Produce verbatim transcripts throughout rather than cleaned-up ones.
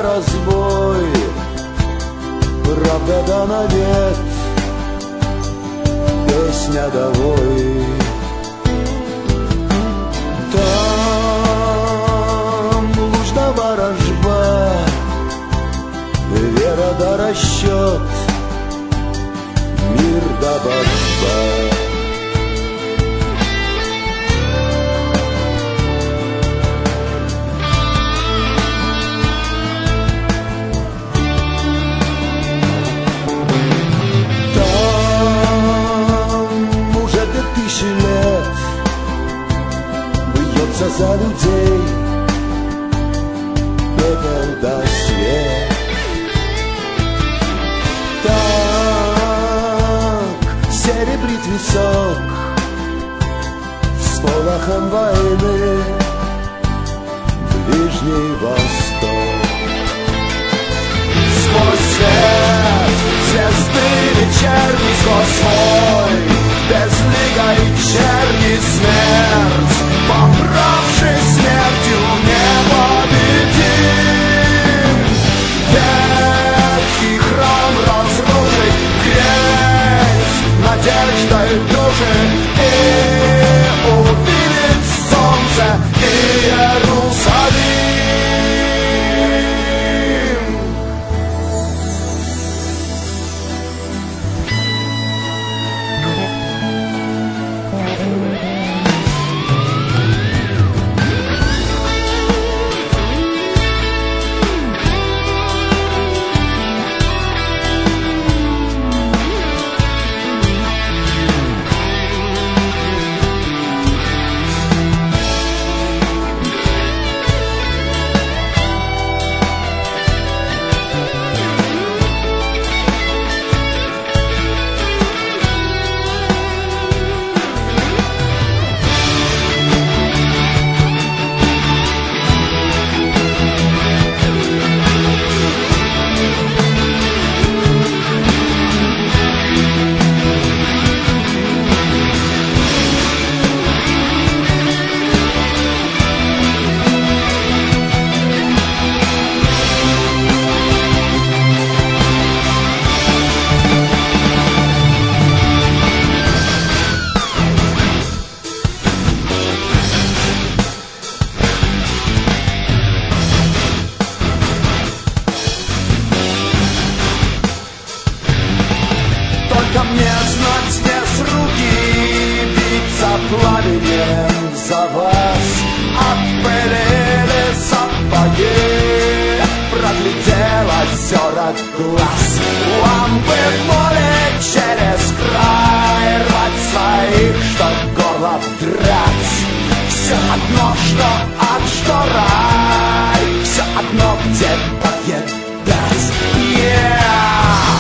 разбой, правда да навет, песня довой. Там луж да ворожба, вера да расчет, мир да борьба. За людей пепел да свет. Так серебрит висок с полохом войны Ближний Восток. Сквозь свет звезды вечерний, сквозь свой безликой черни смерть, побравшись смертью непобедим. Ветхий храм разрушит грязь надеждой души, и увидит солнце и Иерусалим. Пламенем за вас отпылили сапоги, проглядела сорок глаз. Лампы в поле через край, рвать своих, что горло драть. Все одно, что ад, что рай, все одно, где поедать. Yeah!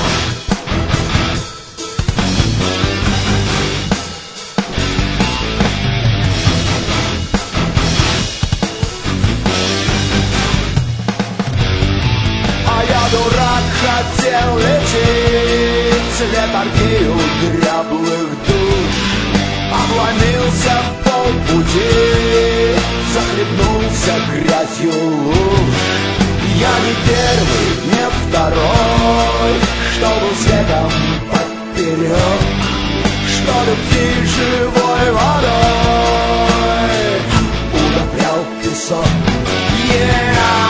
Дурак хотел лечить летаргию дряблых душ, обломился в полпути, захлебнулся грязью луж. Я не первый, не второй, что был светом поперек, что любви живой водой удобрял песок. Yeah!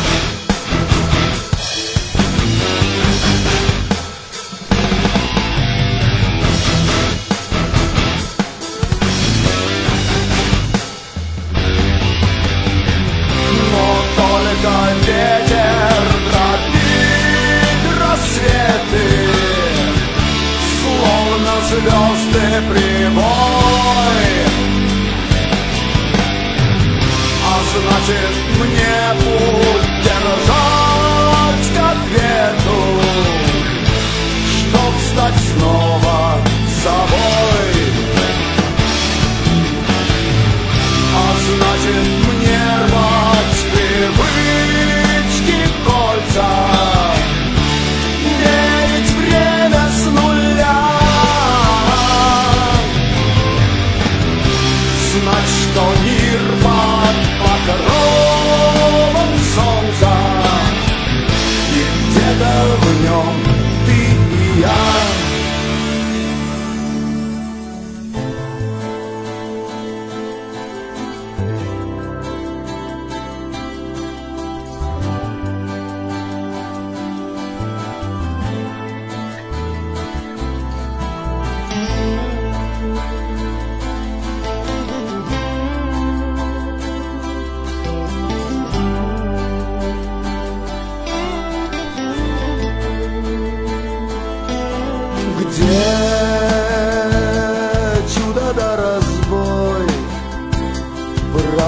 Ветер дробит рассветы, словно звезды прибой. А значит, мне путь держать к ответу, чтоб стать снова собой. А значит, мне рвать привычки кольца, мерить время с нуля. Знать, что мир под покровом солнца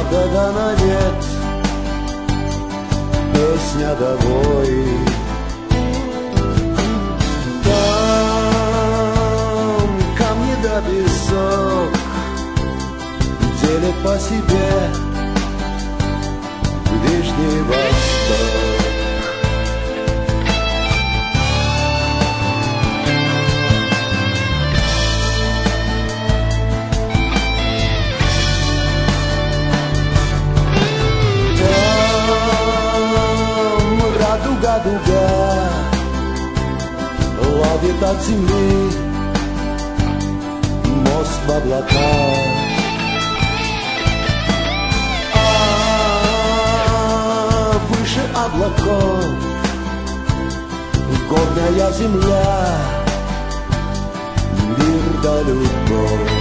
Дагана нет, песня довой. Там камни да песок делят по себе Ближний Восток. Дуга ловит от земли мост в облака. А выше облаков горная земля, мир да любовь.